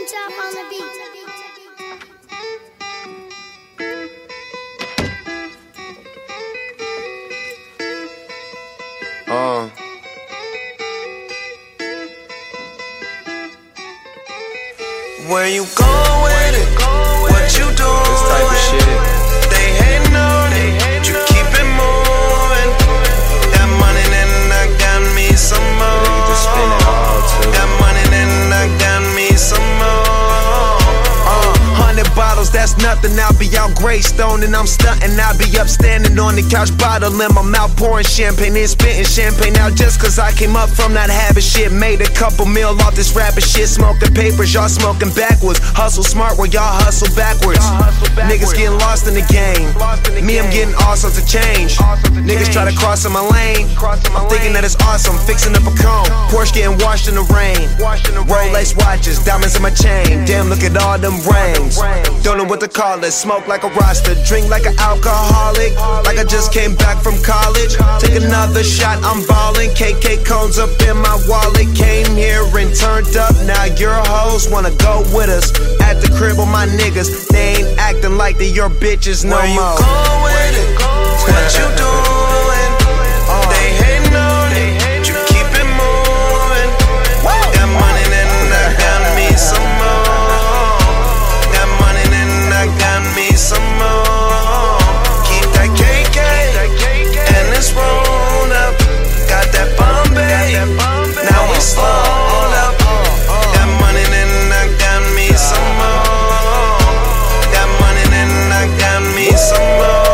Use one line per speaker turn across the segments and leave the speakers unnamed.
Top on the beat.
Where you going with it? What you doing?
This type of shit.
They hating on it, you keep it moving. Got money, then I got me some more.
Nigga just spend it all too.
Got money, then I got me some more. 100 bottles, that's nothing. I'll be out Greystone and I'm stunting. I'll be up standing on the couch, bottle in my mouth, pouring champagne and spitting champagne out just cause I came up from not having shit. Made a couple mil off this rapping shit, smoking papers, y'all smoking backwards. Hustle smart while y'all hustle backwards. Niggas getting lost in the game. Me, I'm getting all sorts of change. Niggas try to cross in my lane. I'm thinking that it's awesome, fixing up a cone. Porsche getting washed in the rain. Rolex watches, diamonds in my chain. Damn, look at all them rings. Don't know what to call it. Smoke like a roster, drink like an alcoholic, like I just came back from college. Take another shot, I'm ballin'. KK cones up in my wallet. Came here and turned up. Now your hoes wanna go with us. At the crib with my niggas, they ain't acting like they your bitches no more. Where you going with it? What you doing? They hating on it, you keep it moving. Got money, then I got me some more. Got money, then I got me some more. Keep that KK and it's rolled up. Got that Bombay, now we slowed up. Got money, then I got me some more. Got money, then I got me some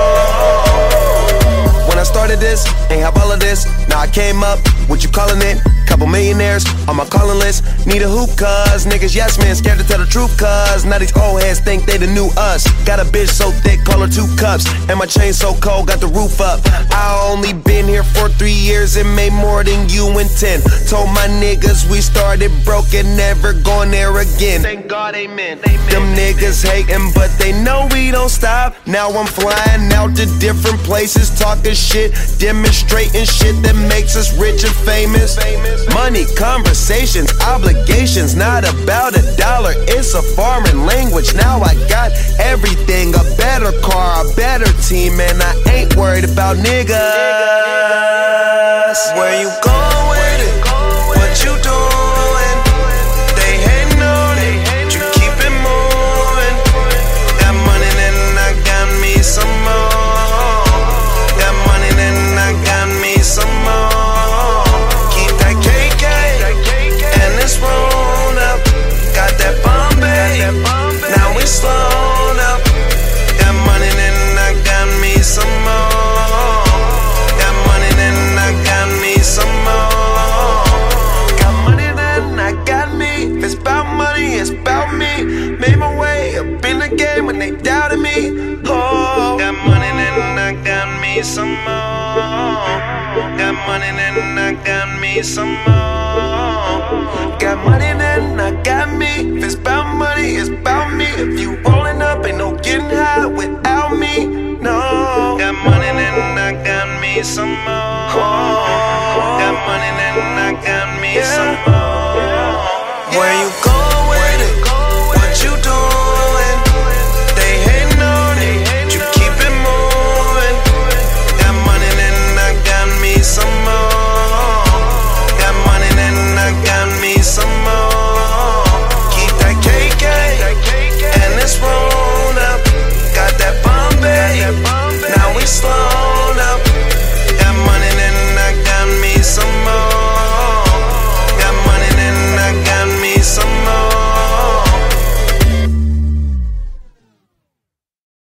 more. When I started this, ain't have all of this. Now I came up, what you calling it? Couple millionaires on my calling list. Need a hoop cuz niggas yes men scared to tell the truth cuz now these old heads think they the new us. Got a bitch so thick, call her 2 cups. And my chain so cold, got the roof up. I only been here for 3 years and made more than you in 10. Told my niggas we started broke and never going there again. Thank God, amen. Them niggas hating but they know we don't stop. Now I'm flying out to different places, talking shit, demonstrating shit that makes us rich and famous. Money, conversations, obligations, not about a dollar, it's a foreign language. Now I got everything, a better car, a better team, and I ain't worried about niggas. Where you going with it? What you doing? They hating on it, you keep it moving. Got money, then I got me some more. Got money, then I got me some more. It's rolled up, got that Bombay, now we slowed up. Got money, then I got me some more. Got money, then I got me some more. Got money, then I got me. If it's about money, it's about me. Made my way up in the game when they doubted me. Oh, got money, then I got me some more. Got money, then I got me some more. Got money, then I got me. If it's about money, it's about me. If you want